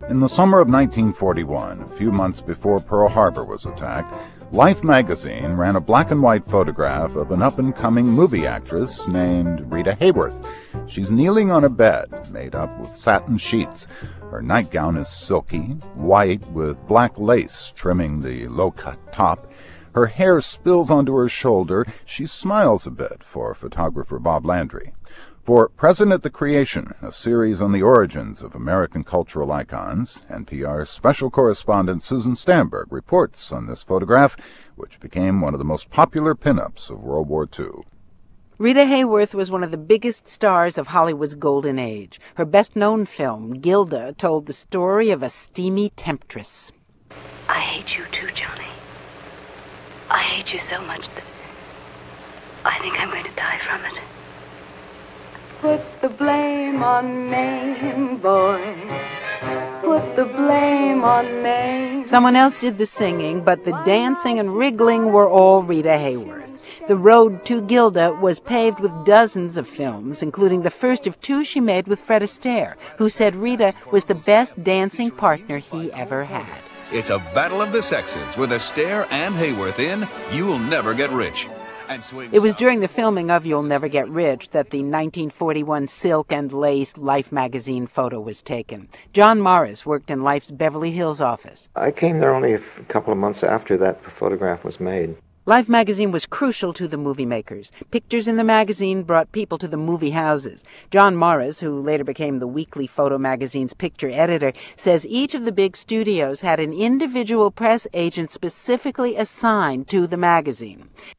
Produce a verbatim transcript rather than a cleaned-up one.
In the summer of nineteen forty-one, a few months before Pearl Harbor was attacked, Life magazine ran a black-and-white photograph of an up-and-coming movie actress named Rita Hayworth. She's kneeling on a bed made up with satin sheets. Her nightgown is silky, white with black lace trimming the low-cut top. Her hair spills onto her shoulder. She smiles a bit for photographer Bob Landry. For Present at the Creation, a series on the origins of American cultural icons, N P R's special correspondent Susan Stamberg reports on this photograph, which became one of the most popular pinups of World War Two. Rita Hayworth was one of the biggest stars of Hollywood's golden age. Her best-known film, Gilda, told the story of a steamy temptress. I hate you too, Johnny. I hate you so much that I think I'm going to die from it. Put the blame on me, boy. Put the blame on me. Someone else did the singing, but the dancing and wriggling were all Rita Hayworth. The road to Gilda was paved with dozens of films, including the first of two she made with Fred Astaire, who said Rita was the best dancing partner he ever had. It's a battle of the sexes. With Astaire and Hayworth in, You'll Never Get Rich. It was during the filming of You'll Never Get Rich that the nineteen forty-one silk and lace Life magazine photo was taken. John Morris worked in Life's Beverly Hills office. I came there only a couple of months after that photograph was made. Life magazine was crucial to the movie makers. Pictures in the magazine brought people to the movie houses. John Morris, who later became the weekly photo magazine's picture editor, says each of the big studios had an individual press agent specifically assigned to the magazine.